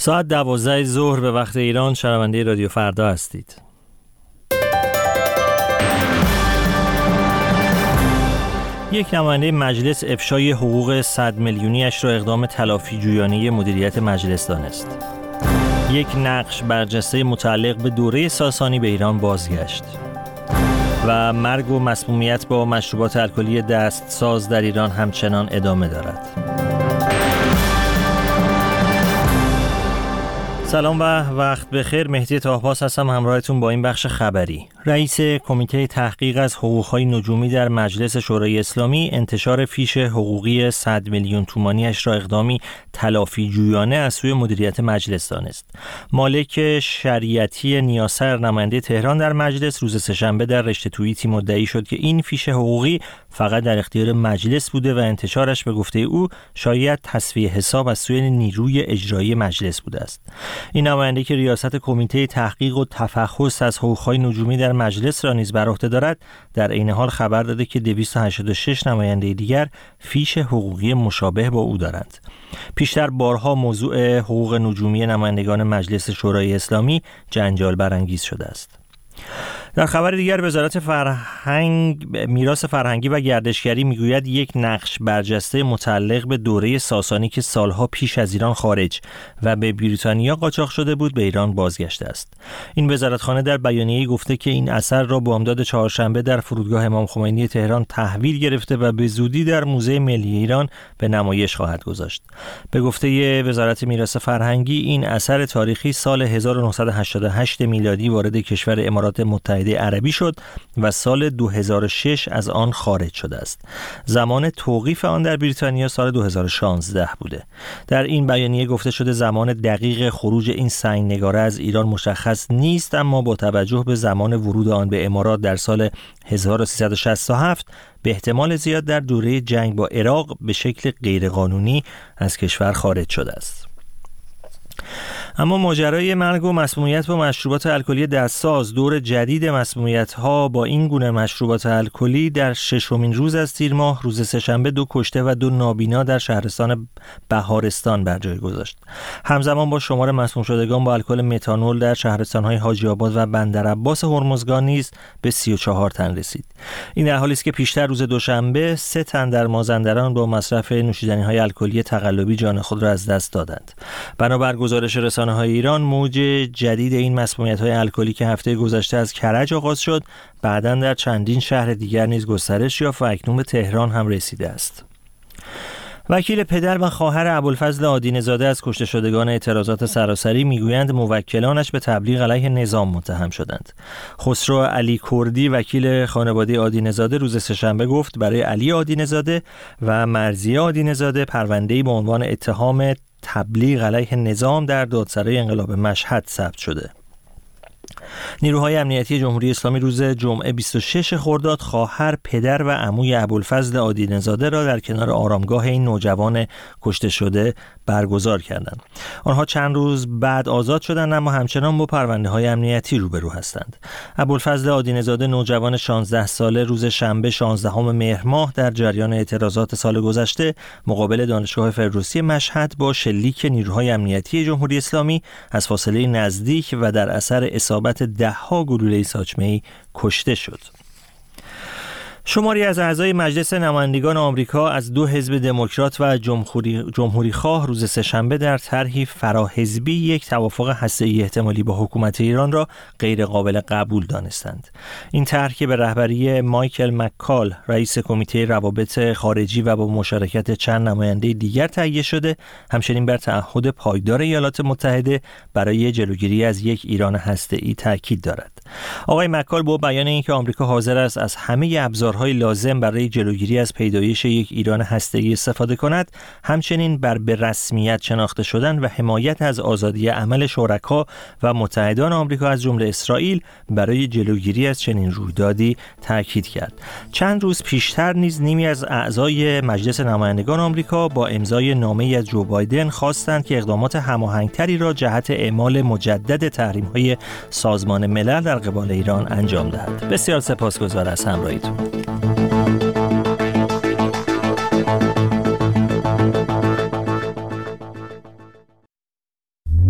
ساعت 12 ظهر به وقت ایران شنونده رادیو فردا هستید. یک نماینده مجلس افشای حقوق 100 میلیونیش را اقدام تلافی جویانه مدیریت مجلس دانست. یک نقش برجسته متعلق به دوره ساسانی به ایران بازگشت. و مرگ و مسمومیت با مشروبات الکلی دستساز در ایران همچنان ادامه دارد. سلام و وقت بخیر. مهدی طاهپاس هستم همراهتون با این بخش خبری. رئیس کمیته تحقیق از حقوق‌های نجومی در مجلس شورای اسلامی انتشار فیش حقوقی 100 میلیون تومانیش را اقدامی تلافی جویانه از سوی مدیریت مجلس دانست. مالک شریعتی نیاسر نماینده تهران در مجلس روز سه‌شنبه در رشته توییتی مدعی شد که این فیش حقوقی فقط در اختیار مجلس بوده و انتشارش به گفته او شاید تسویه حساب از سوی نیروی اجرایی مجلس بوده است. این نماینده که ریاست کمیته تحقیق و تفحص از حقوق‌های نجومی در مجلس را نیز بر عهده دارد، در عین حال خبر داده که 286 نماینده دیگر فیش حقوقی مشابه با او دارند. پیشتر بارها موضوع حقوق نجومی نمایندگان مجلس شورای اسلامی جنجال برانگیز شده است. در خبر دیگر وزارت میراث فرهنگی و گردشگری میگوید یک نقش برجسته متعلق به دوره ساسانی که سالها پیش از ایران خارج و به بریتانیا قاچاق شده بود به ایران بازگشته است. این وزارتخانه در بیانیه‌ای گفته که این اثر را بامداد چهارشنبه در فرودگاه امام خمینی تهران تحویل گرفته و به زودی در موزه ملی ایران به نمایش خواهد گذاشت. به گفته وزارت میراث فرهنگی این اثر تاریخی سال 1988 میلادی وارد کشور امارات متحده عربی شد و سال 2006 از آن خارج شده است. زمان توقیف آن در بریتانیا سال 2016 بوده. در این بیانیه گفته شده زمان دقیق خروج این سنگنگاره از ایران مشخص نیست، اما با توجه به زمان ورود آن به امارات در سال 1367 به احتمال زیاد در دوره جنگ با عراق به شکل غیرقانونی از کشور خارج شده است. اما ماجرای مرگ و مسمومیت با مشروبات الکلی دستساز، دور جدید مسمومیت‌ها با این گونه مشروبات الکلی در ششمین روز از تیر ماه روز سه‌شنبه 2 کشته و 2 نابینا در شهرستان بهارستان بر جای گذاشت. همزمان با شمار مسموم شدگان با الکل متانول در شهرستان‌های حاجی آباد و بندرعباس هرمزگان نیز به 34 تن رسید. این در حالی است که پیشتر روز دوشنبه 3 تن در مازندران با مصرف نوشیدنی‌های الکلی تقلبی جان خود را از دست دادند. بنابر گزارش رسانه‌های ایران، موج جدید این مسمومیت‌های الکلی که هفته گذشته از کرج آغاز شد، بعداً در چندین شهر دیگر نیز گسترش یافت و اکنون به تهران هم رسیده است. وکیل پدر و خواهر ابوالفضل آدینه‌زاده از کشته شدگان اعتراضات سراسری میگویند موکلانش به تبلیغ علیه نظام متهم شدند. خسرو علی کردی وکیل خانواده آدینه‌زاده روز سه‌شنبه گفت برای علی آدینه‌زاده و مرضیه آدینه‌زاده پرونده‌ای با عنوان اتهام تبلیغ علیه نظام در دادسرای انقلاب مشهد ثبت شده. نیروهای امنیتی جمهوری اسلامی روز جمعه 26 خرداد خواهر، پدر و عموی ابوالفضل آدینه‌زاده را در کنار آرامگاه این نوجوان کشته شده برگزار کردند. آنها چند روز بعد آزاد شدند اما همچنان با پرونده‌های امنیتی روبرو هستند. ابوالفضل آدینه‌زاده نوجوان 16 ساله روز شنبه 16 مهر ماه در جریان اعتراضات سال گذشته مقابل دانشگاه فردوسی مشهد با شلیک نیروهای امنیتی جمهوری اسلامی از فاصله نزدیک و در اثر اصابت ده‌ها گلوله ساچمه‌ای کشته شد. شماری از اعضای مجلس نمایندگان آمریکا از 2 حزب دموکرات و جمهوری خواه روز سه‌شنبه در طرحی فراحزبی یک توافق هسته‌ای احتمالی با حکومت ایران را غیر قابل قبول دانستند. این طرح که به رهبری مایکل مکال رئیس کمیته روابط خارجی و با مشارکت چند نماینده دیگر تهیه شده، همچنین بر تعهد پایدار ایالات متحده برای جلوگیری از یک ایران هسته‌ای تاکید دارد. آقای مکال با بیان اینکه آمریکا حاضر است از همه ابزارهای لازم برای جلوگیری از پیدایش یک ایران هسته‌ای استفاده کند، همچنین بر به رسمیت شناخته شدن و حمایت از آزادی عمل شرکا و متحدان آمریکا از جمله اسرائیل برای جلوگیری از چنین رویدادی تاکید کرد. چند روز پیشتر نیز نیمی از اعضای مجلس نمایندگان آمریکا با امضای نامه‌ای از جو بایدن خواستند که اقدامات هماهنگتری را جهت اعمال مجدد تحریم‌های سازمان ملل در قبال ایران انجام دهد. بسیار سپاسگزار از همراهیتون.